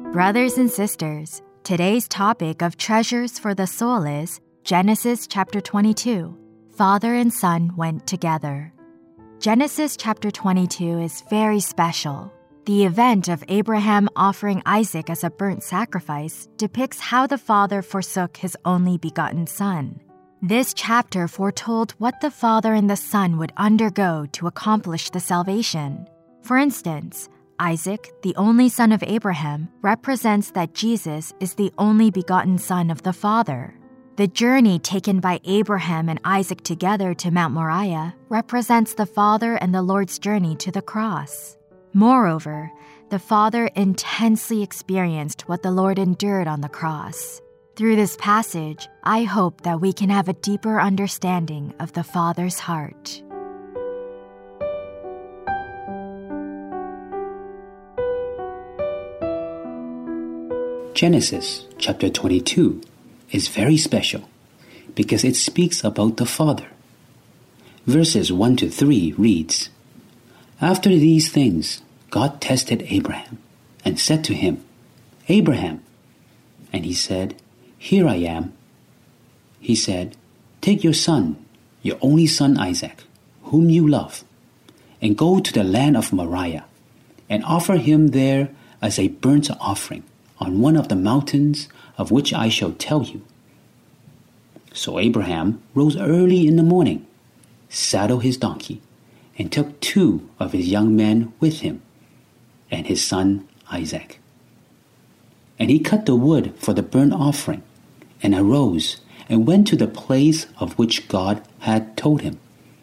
Brothers and sisters, today's topic of Treasures for the Soul is Genesis chapter 22. Father and son went together. Genesis chapter 22 is very special. The event of Abraham offering Isaac as a burnt sacrifice depicts how the father forsook his only begotten son. This chapter foretold what the father and the son would undergo to accomplish the salvation. For instance, Isaac, the only son of Abraham, represents that Jesus is the only begotten son of the Father. The journey taken by Abraham and Isaac together to Mount Moriah represents the Father and the Lord's journey to the cross. Moreover, the Father intensely experienced what the Lord endured on the cross. Through this passage, I hope that we can have a deeper understanding of the Father's heart. Genesis chapter 22 is very special because it speaks about the Father. Verses 1 to 3 reads, After these things, God tested Abraham and said to him, Abraham. And he said, Here I am. He said, Take your son, your only son Isaac, whom you love, and go to the land of Moriah, and offer him there as a burnt offering on one of the mountains of which I shall tell you. So Abraham rose early in the morning, saddled his donkey, and took 2 of his young men with him, and his son Isaac. And he cut the wood for the burnt offering, and arose and went to the place of which God had told him.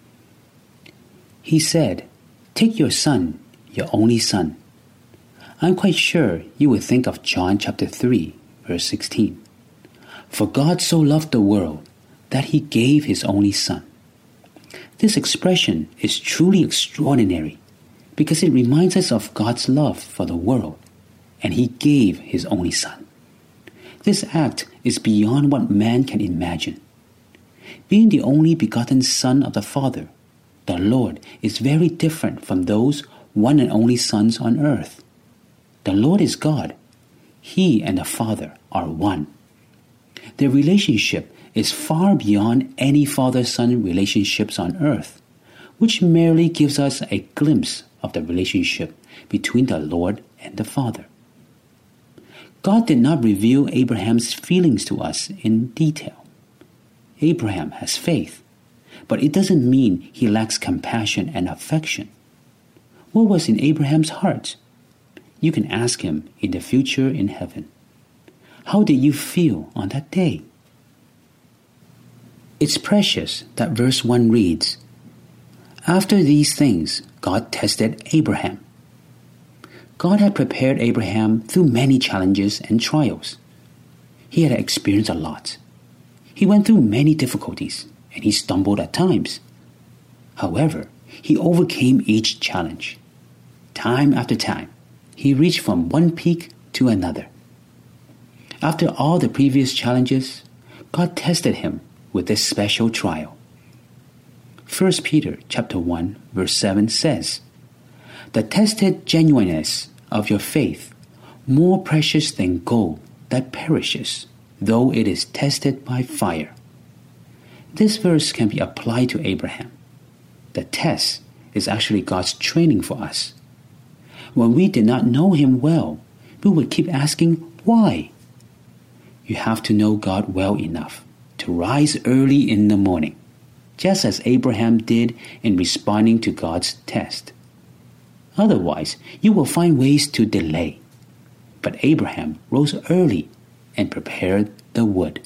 He said, Take your son, your only son. I'm quite sure you would think of John chapter 3, verse 16. For God so loved the world that he gave his only son. This expression is truly extraordinary because it reminds us of God's love for the world, and he gave his only son. This act is beyond what man can imagine. Being the only begotten Son of the Father, the Lord is very different from those one and only sons on earth. The Lord is God. He and the Father are one. Their relationship is far beyond any father-son relationships on earth, which merely gives us a glimpse of the relationship between the Lord and the Father. God did not reveal Abraham's feelings to us in detail. Abraham has faith, but it doesn't mean he lacks compassion and affection. What was in Abraham's heart? You can ask him in the future in heaven. How did you feel on that day? It's precious that verse 1 reads, After these things, God tested Abraham. God had prepared Abraham through many challenges and trials. He had experienced a lot. He went through many difficulties, and he stumbled at times. However, he overcame each challenge. Time after time, he reached from one peak to another. After all the previous challenges, God tested him with this special trial. 1 Peter chapter 1, verse 7 says, The tested genuineness of your faith, more precious than gold that perishes, though it is tested by fire. This verse can be applied to Abraham. The test is actually God's training for us. When we did not know him well, we would keep asking, why? You have to know God well enough to rise early in the morning, just as Abraham did in responding to God's test. Otherwise, you will find ways to delay. But Abraham rose early and prepared the wood.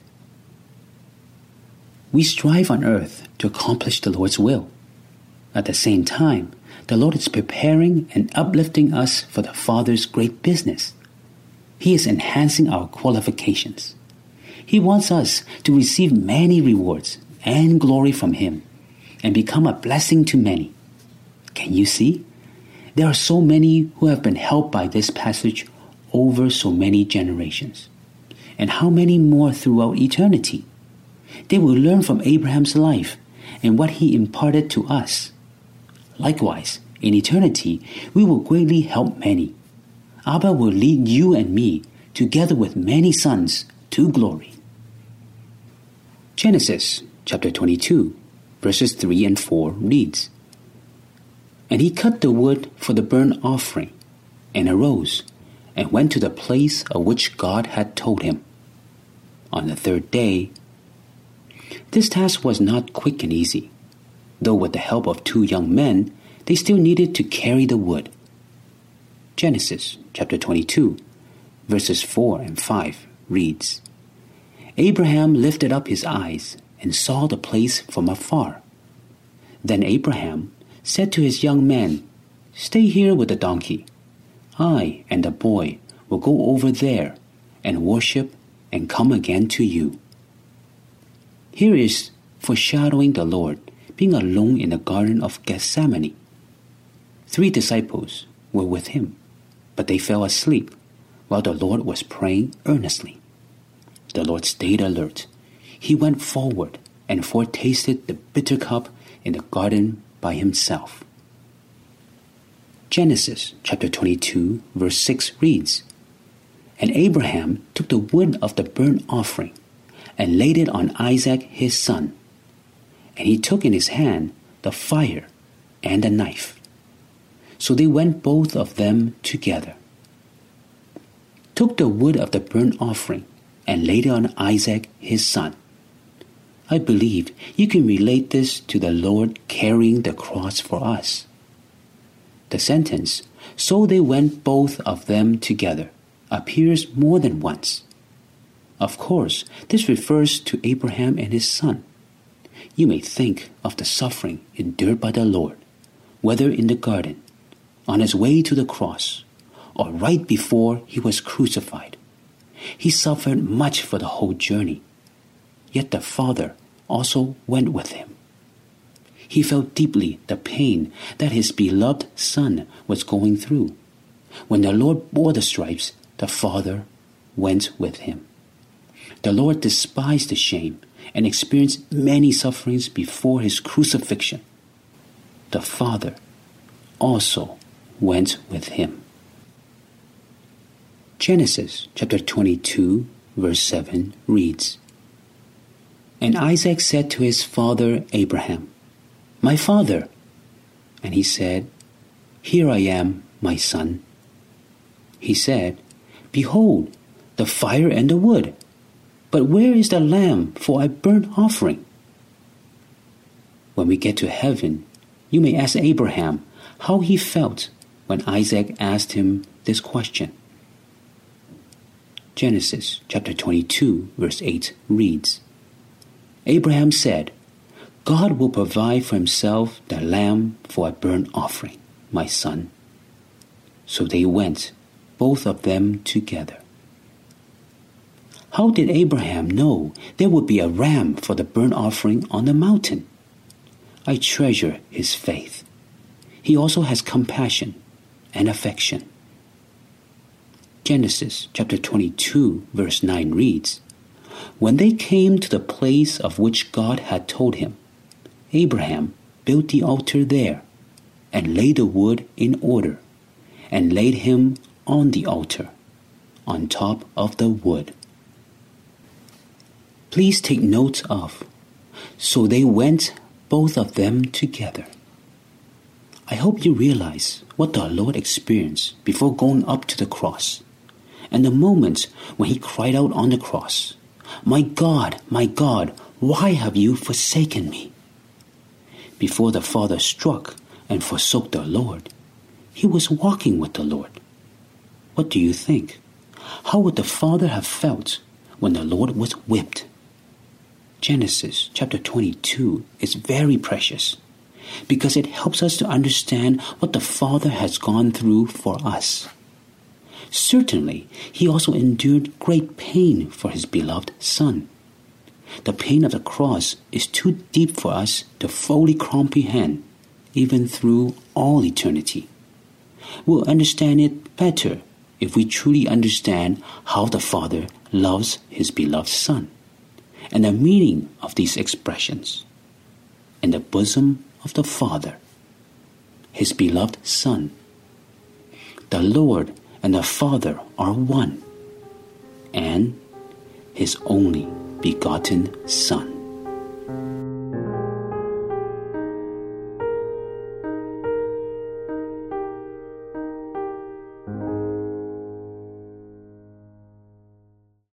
We strive on earth to accomplish the Lord's will. At the same time, the Lord is preparing and uplifting us for the Father's great business. He is enhancing our qualifications. He wants us to receive many rewards and glory from him and become a blessing to many. Can you see? There are so many who have been helped by this passage over so many generations. And how many more throughout eternity? They will learn from Abraham's life and what he imparted to us. Likewise, in eternity, we will greatly help many. Abba will lead you and me together with many sons, to glory. Genesis chapter 22, verses 3 and 4 reads, And he cut the wood for the burnt offering, and arose, and went to the place of which God had told him. On the third day, this task was not quick and easy, though with the help of 2 young men, they still needed to carry the wood. Genesis chapter 22, verses 4 and 5 reads, Abraham lifted up his eyes and saw the place from afar. Then Abraham said to his young men, Stay here with the donkey. I and the boy will go over there and worship and come again to you. Here is foreshadowing the Lord being alone in the Garden of Gethsemane. 3 disciples were with him, but they fell asleep while the Lord was praying earnestly. The Lord stayed alert. He went forward and foretasted the bitter cup in the garden by himself. Genesis chapter 22, verse 6 reads, And Abraham took the wood of the burnt offering and laid it on Isaac his son. And he took in his hand the fire and the knife. So they went both of them together. Took the wood of the burnt offering and laid it on Isaac his son. I believe you can relate this to the Lord carrying the cross for us. The sentence, so they went both of them together, appears more than once. Of course, this refers to Abraham and his son. You may think of the suffering endured by the Lord, whether in the garden, on his way to the cross, or right before he was crucified. He suffered much for the whole journey. Yet the Father also went with him. He felt deeply the pain that his beloved Son was going through. When the Lord bore the stripes, the Father went with him. The Lord despised the shame and experienced many sufferings before his crucifixion. The Father also went with him. Genesis chapter 22, verse 7 reads, And Isaac said to his father Abraham, My father. And he said, Here I am, my son. He said, Behold, the fire and the wood, but where is the lamb for a burnt offering? When we get to heaven, you may ask Abraham how he felt when Isaac asked him this question. Genesis chapter 22, verse 8 reads, Abraham said, God will provide for himself the lamb for a burnt offering, my son. So they went, both of them together. How did Abraham know there would be a ram for the burnt offering on the mountain? I treasure his faith. He also has compassion and affection. Genesis chapter 22, verse 9 reads, When they came to the place of which God had told him, Abraham built the altar there, and laid the wood in order, and laid him on the altar, on top of the wood. Please take note of, so they went both of them together. I hope you realize what the Lord experienced before going up to the cross, and the moment when he cried out on the cross, my God, why have you forsaken me? Before the Father struck and forsook the Lord, he was walking with the Lord. What do you think? How would the Father have felt when the Lord was whipped? Genesis chapter 22 is very precious because it helps us to understand what the Father has gone through for us. Certainly, he also endured great pain for his beloved Son. The pain of the cross is too deep for us to fully comprehend, even through all eternity. We'll understand it better if we truly understand how the Father loves his beloved Son, and the meaning of these expressions. In the bosom of the Father, his beloved Son. The Lord and the Father are one. and His only begotten Son.